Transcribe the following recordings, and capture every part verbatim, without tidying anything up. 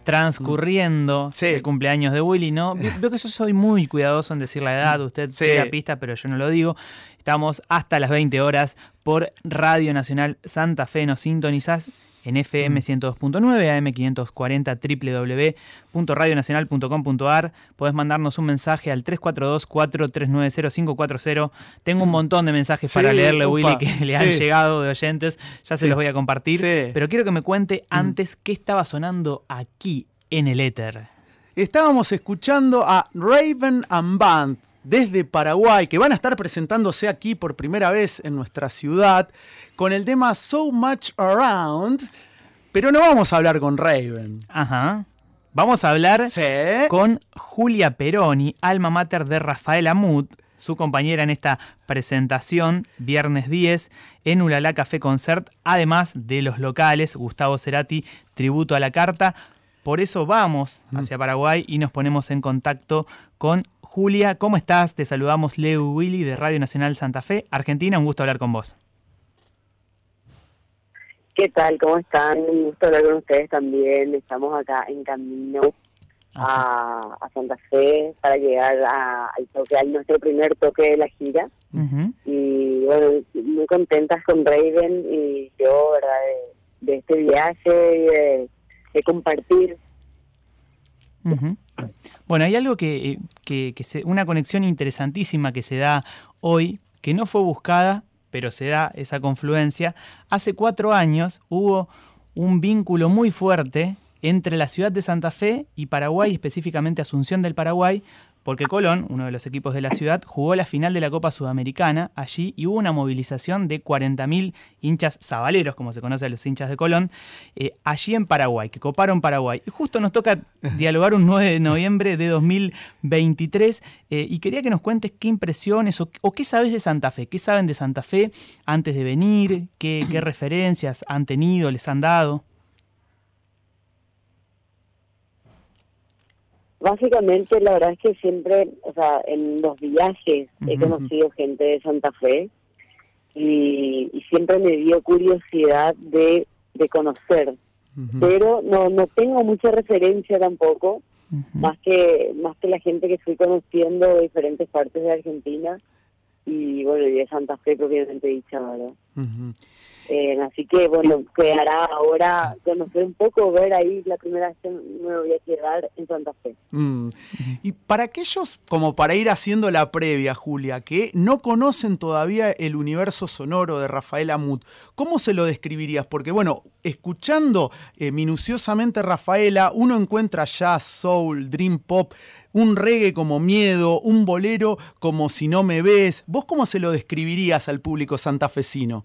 transcurriendo sí. el cumpleaños de Willy, ¿no? Veo que yo soy muy cuidadoso en decir la edad, usted sí. tira pista, pero yo no lo digo. Estamos hasta las veinte horas por Radio Nacional Santa Fe, nos sintonizás en F M ciento dos punto nueve, A M quinientos cuarenta, doble u doble u doble u punto radio nacional punto com punto a r. Podés mandarnos un mensaje al tres cuatro dos, cuatro tres nueve cero, cinco cuatro cero. Tengo un montón de mensajes sí, para leerle, upa, Willy, que le sí. han llegado de oyentes. Ya se sí. los voy a compartir. Sí. Pero quiero que me cuente antes qué estaba sonando aquí en el éter. Estábamos escuchando a Raven and Band desde Paraguay, que van a estar presentándose aquí por primera vez en nuestra ciudad, con el tema So Much Around, pero no vamos a hablar con Raven. Ajá. Vamos a hablar ¿Sí? con Julia Peroni, alma mater de Rafael Amut, su compañera en esta presentación, viernes diez, en Ulalá Café Concert, además de los locales, Gustavo Cerati, Tributo a la Carta. Por eso vamos hacia Paraguay y nos ponemos en contacto con Julia. ¿Cómo estás? Te saludamos Leo y Willy de Radio Nacional Santa Fe, Argentina. Un gusto hablar con vos. ¿Qué tal? ¿Cómo están? Un gusto hablar con ustedes también. Estamos acá en camino a, a Santa Fe para llegar a, al toque, a nuestro primer toque de la gira. Uh-huh. Y bueno, muy contentas con Raven y yo, ¿verdad? De, de este viaje, de, de compartir. Uh-huh. Bueno, hay algo que, que, que se, una conexión interesantísima que se da hoy, que no fue buscada, pero se da esa confluencia. Hace cuatro años hubo un vínculo muy fuerte entre la ciudad de Santa Fe y Paraguay, específicamente Asunción del Paraguay, porque Colón, uno de los equipos de la ciudad, jugó la final de la Copa Sudamericana allí y hubo una movilización de cuarenta mil hinchas sabaleros, como se conoce a los hinchas de Colón, eh, allí en Paraguay, que coparon Paraguay. Y justo nos toca dialogar un nueve de noviembre de dos mil veintitrés eh, y quería que nos cuentes qué impresiones o, o qué sabes de Santa Fe, qué saben de Santa Fe antes de venir, qué, qué referencias han tenido, les han dado. Básicamente, la verdad es que siempre, o sea, en los viajes uh-huh. he conocido gente de Santa Fe y, y siempre me dio curiosidad de, de conocer, uh-huh. pero no no tengo mucha referencia tampoco, uh-huh. más que más que la gente que fui conociendo de diferentes partes de Argentina y bueno, y de Santa Fe propiamente dicha, ¿verdad? Uh-huh. Eh, así que bueno, quedará ahora conocer un poco, ver ahí la primera vez que me voy a quedar en Santa Fe. Mm. Y para aquellos, como para ir haciendo la previa, Julia, que no conocen todavía el universo sonoro de Rafael Amut, ¿cómo se lo describirías? Porque bueno, escuchando eh, minuciosamente Rafaela, uno encuentra jazz, soul, dream pop, un reggae como Miedo, un bolero como Si no me ves. ¿Vos cómo se lo describirías al público santafesino?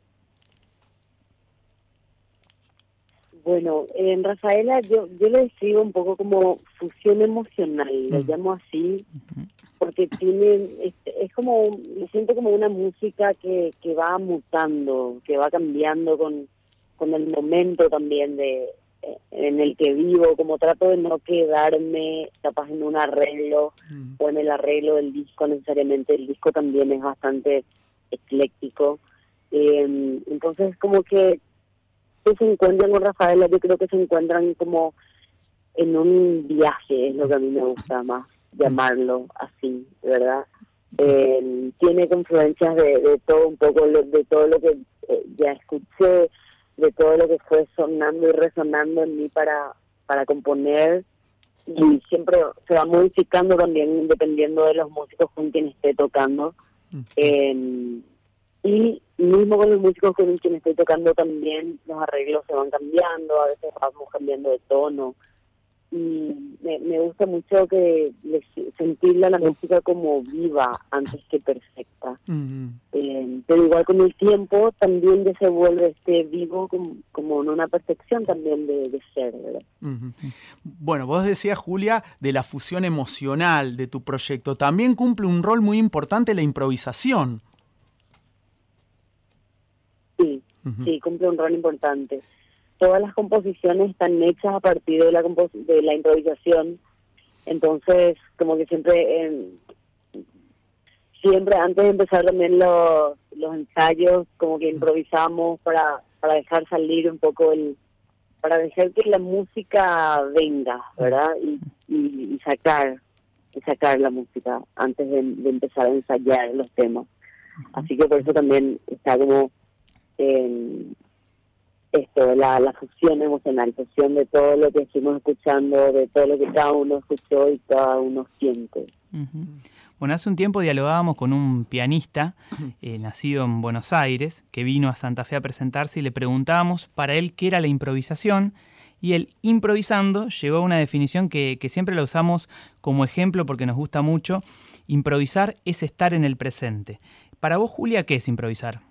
Bueno, en Rafaela yo yo lo describo un poco como fusión emocional, mm. lo llamo así, porque tiene es, es como, me siento como una música que, que va mutando, que va cambiando con, con el momento también de en el que vivo, como trato de no quedarme capaz en un arreglo mm. o en el arreglo del disco necesariamente, el disco también es bastante ecléctico, eh, entonces como que que se encuentran con Rafaela, yo creo que se encuentran como en un viaje, es lo que a mí me gusta más llamarlo así, ¿verdad? Eh, tiene confluencias de, de todo un poco, de todo lo que eh, ya escuché, de todo lo que fue sonando y resonando en mí para, para componer, y siempre se va modificando también dependiendo de los músicos con quienes esté tocando. Eh, Y mismo con los músicos con quienes estoy tocando también los arreglos se van cambiando, a veces vamos cambiando de tono. Y me, me gusta mucho que les, sentirla la música como viva antes que perfecta. Uh-huh. Eh, pero igual con el tiempo también ya se vuelve este vivo como, como en una perfección también de, de ser, ¿verdad? Uh-huh. Bueno, vos decías, Julia, de la fusión emocional de tu proyecto. También cumple un rol muy importante la improvisación. Sí, uh-huh. sí, cumple un rol importante. Todas las composiciones están hechas a partir de la compos- de la improvisación, entonces como que siempre eh, siempre antes de empezar también los, los ensayos como que improvisamos para, para dejar salir un poco el, para dejar que la música venga, ¿verdad? Y, y, y sacar y sacar la música antes de, de empezar a ensayar los temas. Así que por eso también está como eh, esto, la, la fusión emocional, fusión de todo lo que estuvimos escuchando, de todo lo que cada uno escuchó y cada uno siente. Uh-huh. Bueno, hace un tiempo dialogábamos con un pianista eh, nacido en Buenos Aires, que vino a Santa Fe a presentarse, y le preguntábamos para él qué era la improvisación, y él, improvisando, llegó a una definición que, que siempre la usamos como ejemplo porque nos gusta mucho. Improvisar es estar en el presente. Para vos, Julia, ¿qué es improvisar?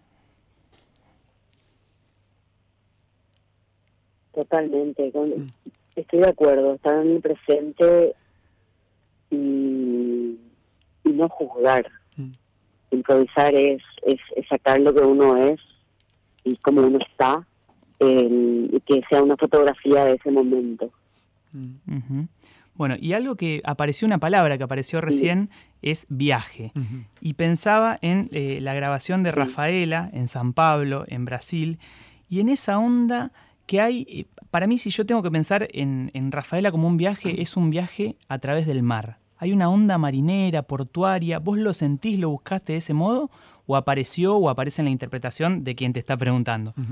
Totalmente, con, estoy de acuerdo, estar en el presente y, y no juzgar. Mm. Improvisar es, es, es sacar lo que uno es y cómo uno está, eh, y que sea una fotografía de ese momento. Mm. Uh-huh. Bueno, y algo que apareció, una palabra que apareció recién, sí, es viaje. Uh-huh. Y pensaba en eh, la grabación de sí. Rafaela en San Pablo, en Brasil, y en esa onda que hay, para mí, si yo tengo que pensar en, en Rafaela como un viaje, es un viaje a través del mar. Hay una onda marinera, portuaria. ¿Vos lo sentís, lo buscaste de ese modo? ¿O apareció o aparece en la interpretación de quien te está preguntando? Uh-huh.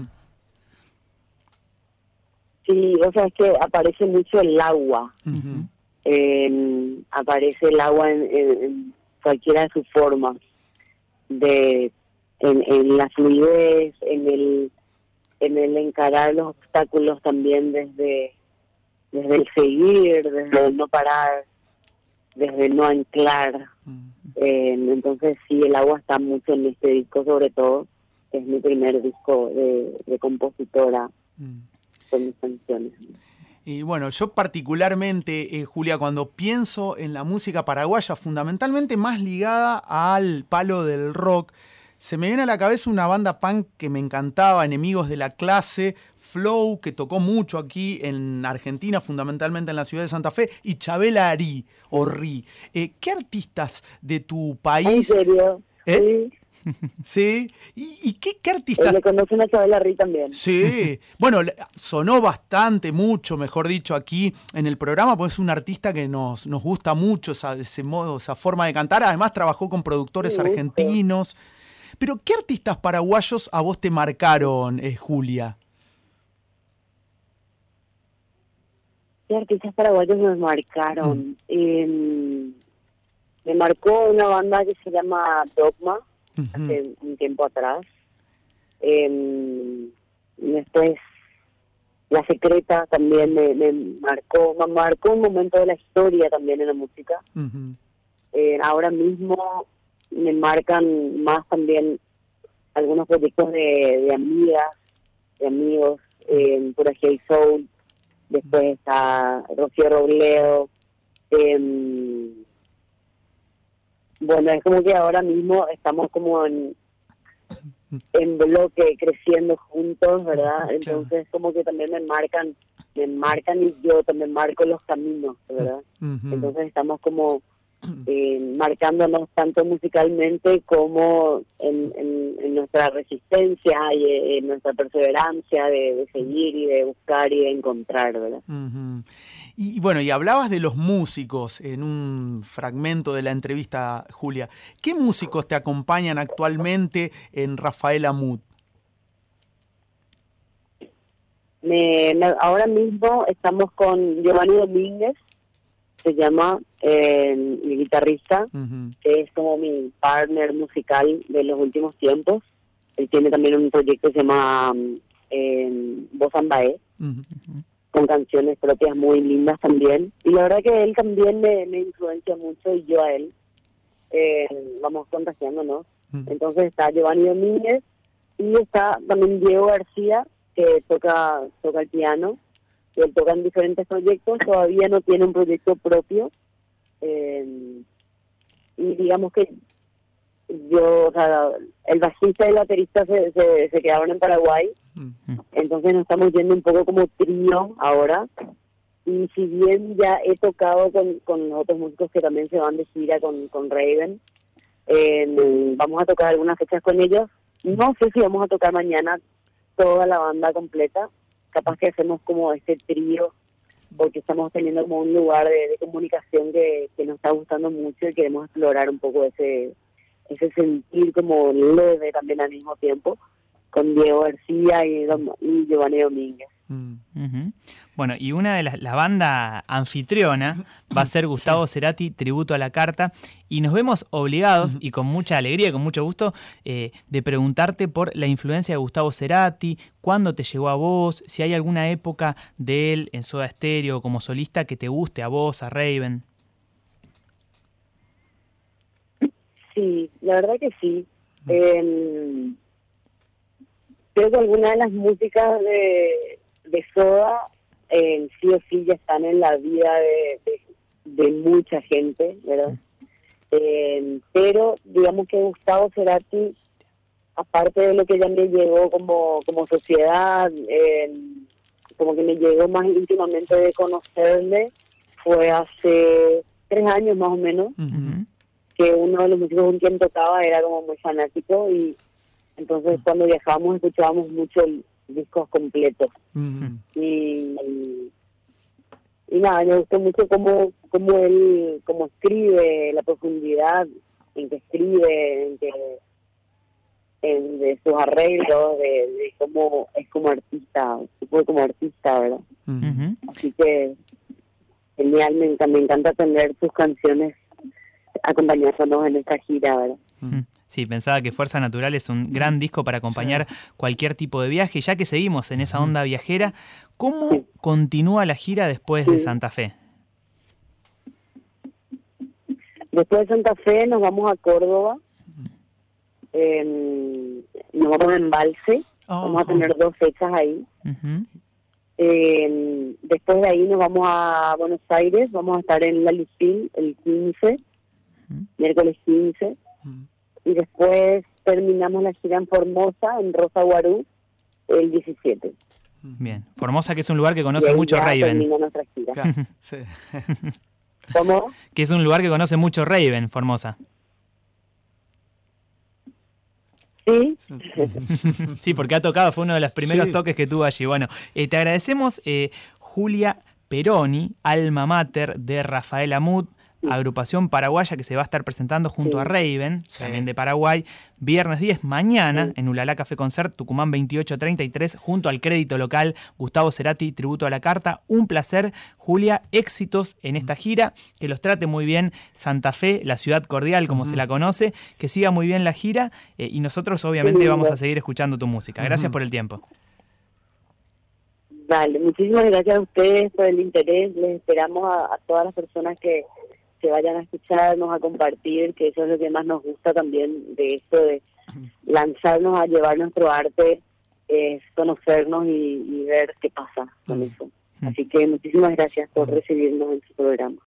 Sí, o sea, es que aparece mucho el agua. Uh-huh. Eh, aparece el agua en, en, en cualquiera de sus formas. De, en, en la fluidez, en el... en el encarar los obstáculos también desde desde el seguir, desde el no parar, desde el no anclar. Mm. Eh, entonces sí, el agua está mucho en este disco, sobre todo. Es mi primer disco de, de compositora mm. con mis canciones. Y bueno, yo particularmente, eh, Julia, cuando pienso en la música paraguaya, fundamentalmente más ligada al palo del rock, se me viene a la cabeza una banda punk que me encantaba, Enemigos de la Clase, Flow, que tocó mucho aquí en Argentina, fundamentalmente en la ciudad de Santa Fe, y Chabela Arí, o Rí. Eh, ¿Qué artistas de tu país? ¿En serio? ¿Eh? Sí. ¿Sí? ¿Y, y qué, qué artistas? Le conocen a Chabela Arí también. Sí. Bueno, sonó bastante, mucho, mejor dicho, aquí en el programa, porque es un artista que nos, nos gusta mucho, esa, ese modo, esa forma de cantar. Además, trabajó con productores sí, argentinos. Sí. Pero, ¿qué artistas paraguayos a vos te marcaron, eh, Julia? ¿Qué artistas paraguayos me marcaron? Mm. Eh, me marcó una banda que se llama Dogma, uh-huh. hace un tiempo atrás. Eh, después, La Secreta también me, me marcó, me marcó un momento de la historia también en la música. Uh-huh. Eh, ahora mismo me marcan más también algunos proyectos de, de amigas, de amigos, eh, por aquí Soul, después está Rocío Robledo. Eh, bueno, es como que ahora mismo estamos como en, en bloque, creciendo juntos, ¿verdad? Entonces como que también me marcan, me marcan y yo también marco los caminos, ¿verdad? Uh-huh. Entonces estamos como Eh, marcándonos tanto musicalmente como en, en, en nuestra resistencia y en nuestra perseverancia de, de seguir y de buscar y de encontrar, ¿verdad? Uh-huh. Y, y bueno, y hablabas de los músicos en un fragmento de la entrevista, Julia. ¿Qué músicos te acompañan actualmente en Rafaela Mood? Me, me, ahora mismo estamos con Giovanni Domínguez, se llama eh, mi guitarrista, uh-huh. que es como mi partner musical de los últimos tiempos. Él tiene también un proyecto que se llama eh, Voz Ambaé, uh-huh. con canciones propias muy lindas también. Y la verdad que él también me, me influencia mucho y yo a él. Eh, vamos contagiándonos. Uh-huh. Entonces está Giovanni Domínguez y está también Diego García, que toca, toca el piano. Él toca en diferentes proyectos, todavía no tiene un proyecto propio. Eh, y digamos que yo, o sea, el bajista y el baterista se, se, se quedaron en Paraguay, uh-huh. entonces nos estamos yendo un poco como trío ahora. Y si bien ya he tocado con, con otros músicos que también se van de gira con, con Raven, eh, vamos a tocar algunas fechas con ellos. No sé si vamos a tocar mañana toda la banda completa, capaz que hacemos como este trío, porque estamos teniendo como un lugar de, de comunicación que, que nos está gustando mucho y queremos explorar un poco ese ese sentir como leve también al mismo tiempo, con Diego García y, y Giovanni Domínguez. Mm. Uh-huh. Bueno, y una de las, la banda anfitriona va a ser Gustavo sí. Cerati, Tributo a la Carta, y nos vemos obligados, uh-huh. y con mucha alegría y con mucho gusto, eh, de preguntarte por la influencia de Gustavo Cerati, cuándo te llegó a vos, si hay alguna época de él en Soda Stereo como solista que te guste a vos, a Raven. Sí, la verdad que sí. Uh-huh. Eh, creo que algunas de las músicas de de Soda eh, sí o sí ya están en la vida de, de, de mucha gente, ¿verdad? Eh, pero digamos que Gustavo Cerati, aparte de lo que ya me llegó como, como sociedad, eh, como que me llegó más íntimamente de conocerle, fue hace tres años más o menos, uh-huh. que uno de los músicos con quien tocaba era como muy fanático, y entonces uh-huh. cuando viajábamos escuchábamos mucho el discos completos. Uh-huh. y, y y nada, me gustó mucho cómo, cómo él cómo escribe, la profundidad en que escribe, en que en, de sus arreglos, de, de cómo es como artista, fue como artista, ¿verdad? Uh-huh. Así que genial, me, me encanta tener sus canciones acompañándonos en esta gira, ¿verdad? Uh-huh. Sí, pensaba que Fuerza Natural es un gran disco para acompañar sí. cualquier tipo de viaje. Ya que seguimos en esa onda viajera, ¿cómo sí. continúa la gira después sí. de Santa Fe? Después de Santa Fe nos vamos a Córdoba, eh, nos vamos a Embalse, oh, vamos a tener oh. dos fechas ahí. Uh-huh. Eh, después de ahí nos vamos a Buenos Aires, vamos a estar en La Lucille el quince, uh-huh. miércoles quince. Uh-huh. Y después terminamos la gira en Formosa, en Rosa Guarú, el diecisiete. Bien, Formosa, que es un lugar que conoce mucho Raven. Termina nuestra gira. Claro, sí. ¿Cómo? Que es un lugar que conoce mucho Raven, Formosa. Sí. Sí, porque ha tocado, fue uno de los primeros sí. toques que tuvo allí. Bueno, eh, te agradecemos, eh, Julia Peroni, alma mater de Rafael Amut, agrupación paraguaya que se va a estar presentando junto sí. a Raven, sí. también de Paraguay, viernes diez, mañana, sí. en Ulalá Café Concert, Tucumán veintiocho treinta y tres, junto al crédito local Gustavo Cerati, Tributo a la Carta. Un placer, Julia, éxitos en esta gira, que los trate muy bien Santa Fe, la ciudad cordial como uh-huh. se la conoce, que siga muy bien la gira, eh, y nosotros obviamente sí, vamos a seguir escuchando tu música. Gracias uh-huh. por el tiempo. Vale, muchísimas gracias a ustedes por el interés, les esperamos a, a todas las personas que que vayan a escucharnos, a compartir, que eso es lo que más nos gusta también de esto, de lanzarnos a llevar nuestro arte, es conocernos y, y ver qué pasa con eso. Así que muchísimas gracias por recibirnos en su programa.